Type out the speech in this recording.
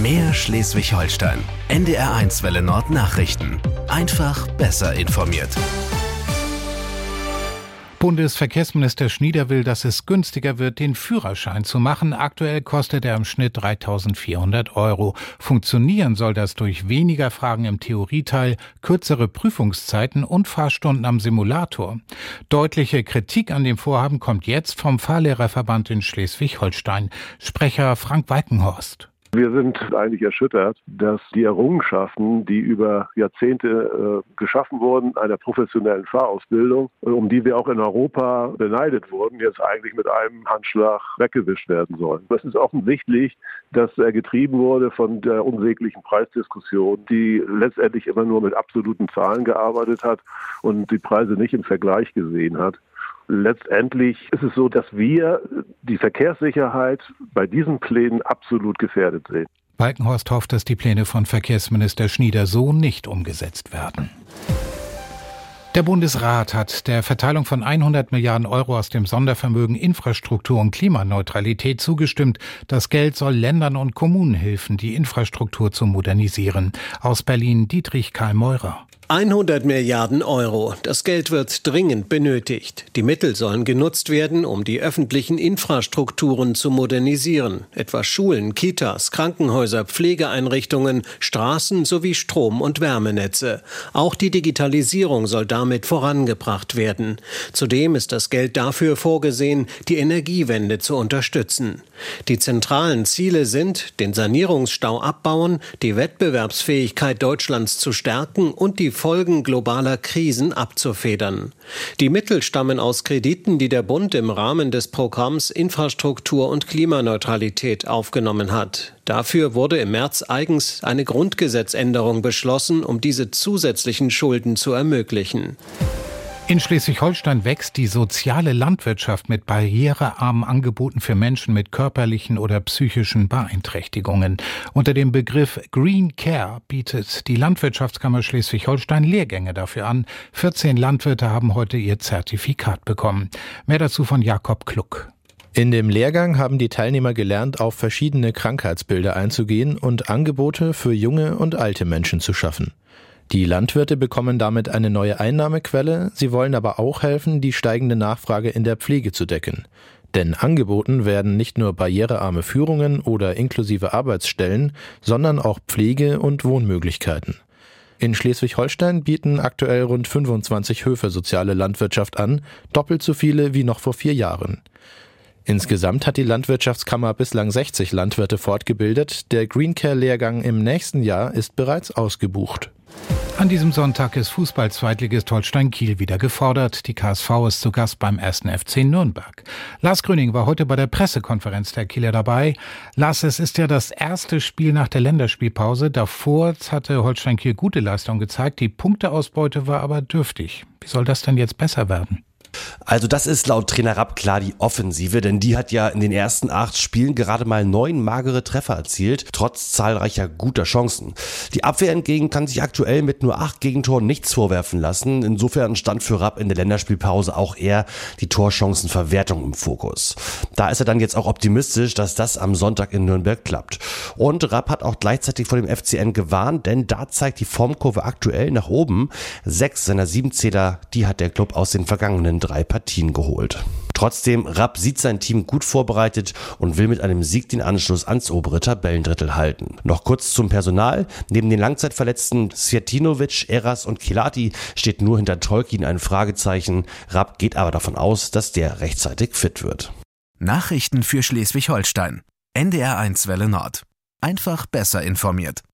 Mehr Schleswig-Holstein. NDR1 Welle Nord Nachrichten. Einfach besser informiert. Bundesverkehrsminister Schnieder will, dass es günstiger wird, den Führerschein zu machen. Aktuell kostet er im Schnitt 3.400 €. Funktionieren soll das durch weniger Fragen im Theorieteil, kürzere Prüfungszeiten und Fahrstunden am Simulator. Deutliche Kritik an dem Vorhaben kommt jetzt vom Fahrlehrerverband in Schleswig-Holstein. Sprecher Frank Weikenhorst. Wir sind eigentlich erschüttert, dass die Errungenschaften, die über Jahrzehnte geschaffen wurden, einer professionellen Fahrausbildung, um die wir auch in Europa beneidet wurden, jetzt eigentlich mit einem Handschlag weggewischt werden sollen. Es ist offensichtlich, dass er getrieben wurde von der unsäglichen Preisdiskussion, die letztendlich immer nur mit absoluten Zahlen gearbeitet hat und die Preise nicht im Vergleich gesehen hat. Letztendlich ist es so, dass wir die Verkehrssicherheit bei diesen Plänen absolut gefährdet sehen. Weikenhorst hofft, dass die Pläne von Verkehrsminister Schnieder so nicht umgesetzt werden. Der Bundesrat hat der Verteilung von 100 Milliarden € aus dem Sondervermögen Infrastruktur und Klimaneutralität zugestimmt. Das Geld soll Ländern und Kommunen helfen, die Infrastruktur zu modernisieren. Aus Berlin Dietrich Karl Meurer. 100 Milliarden €. Das Geld wird dringend benötigt. Die Mittel sollen genutzt werden, um die öffentlichen Infrastrukturen zu modernisieren. Etwa Schulen, Kitas, Krankenhäuser, Pflegeeinrichtungen, Straßen sowie Strom- und Wärmenetze. Auch die Digitalisierung soll damit vorangebracht werden. Zudem ist das Geld dafür vorgesehen, die Energiewende zu unterstützen. Die zentralen Ziele sind, den Sanierungsstau abbauen, die Wettbewerbsfähigkeit Deutschlands zu stärken und die Folgen globaler Krisen abzufedern. Die Mittel stammen aus Krediten, die der Bund im Rahmen des Programms Infrastruktur und Klimaneutralität aufgenommen hat. Dafür wurde im März eigens eine Grundgesetzänderung beschlossen, um diese zusätzlichen Schulden zu ermöglichen. In Schleswig-Holstein wächst die soziale Landwirtschaft mit barrierearmen Angeboten für Menschen mit körperlichen oder psychischen Beeinträchtigungen. Unter dem Begriff Green Care bietet die Landwirtschaftskammer Schleswig-Holstein Lehrgänge dafür an. 14 Landwirte haben heute ihr Zertifikat bekommen. Mehr dazu von Jakob Kluck. In dem Lehrgang haben die Teilnehmer gelernt, auf verschiedene Krankheitsbilder einzugehen und Angebote für junge und alte Menschen zu schaffen. Die Landwirte bekommen damit eine neue Einnahmequelle, sie wollen aber auch helfen, die steigende Nachfrage in der Pflege zu decken. Denn angeboten werden nicht nur barrierearme Führungen oder inklusive Arbeitsstellen, sondern auch Pflege- und Wohnmöglichkeiten. In Schleswig-Holstein bieten aktuell rund 25 Höfe soziale Landwirtschaft an, doppelt so viele wie noch vor 4 Jahren. Insgesamt hat die Landwirtschaftskammer bislang 60 Landwirte fortgebildet. Der Green Care-Lehrgang im nächsten Jahr ist bereits ausgebucht. An diesem Sonntag ist Fußball-Zweitligist Holstein Kiel wieder gefordert. Die KSV ist zu Gast beim 1. FC Nürnberg. Lars Gröning war heute bei der Pressekonferenz der Kieler dabei. Lars, es ist ja das erste Spiel nach der Länderspielpause. Davor hatte Holstein Kiel gute Leistung gezeigt. Die Punkteausbeute war aber dürftig. Wie soll das denn jetzt besser werden? Also das ist laut Trainer Rapp klar die Offensive, denn die hat ja in den ersten 8 Spielen gerade mal 9 magere Treffer erzielt, trotz zahlreicher guter Chancen. Die Abwehr hingegen kann sich aktuell mit nur 8 Gegentoren nichts vorwerfen lassen. Insofern stand für Rapp in der Länderspielpause auch eher die Torchancenverwertung im Fokus. Da ist er dann jetzt auch optimistisch, dass das am Sonntag in Nürnberg klappt. Und Rapp hat auch gleichzeitig vor dem FCN gewarnt, denn da zeigt die Formkurve aktuell nach oben. 6 seiner 7 Zähler, die hat der Club aus den vergangenen 3 Partien geholt. Trotzdem, Rapp sieht sein Team gut vorbereitet und will mit einem Sieg den Anschluss ans obere Tabellendrittel halten. Noch kurz zum Personal. Neben den Langzeitverletzten Svjetinovic, Eras und Kilati steht nur hinter Tolkin ein Fragezeichen. Rapp geht aber davon aus, dass der rechtzeitig fit wird. Nachrichten für Schleswig-Holstein. NDR1 Welle Nord. Einfach besser informiert.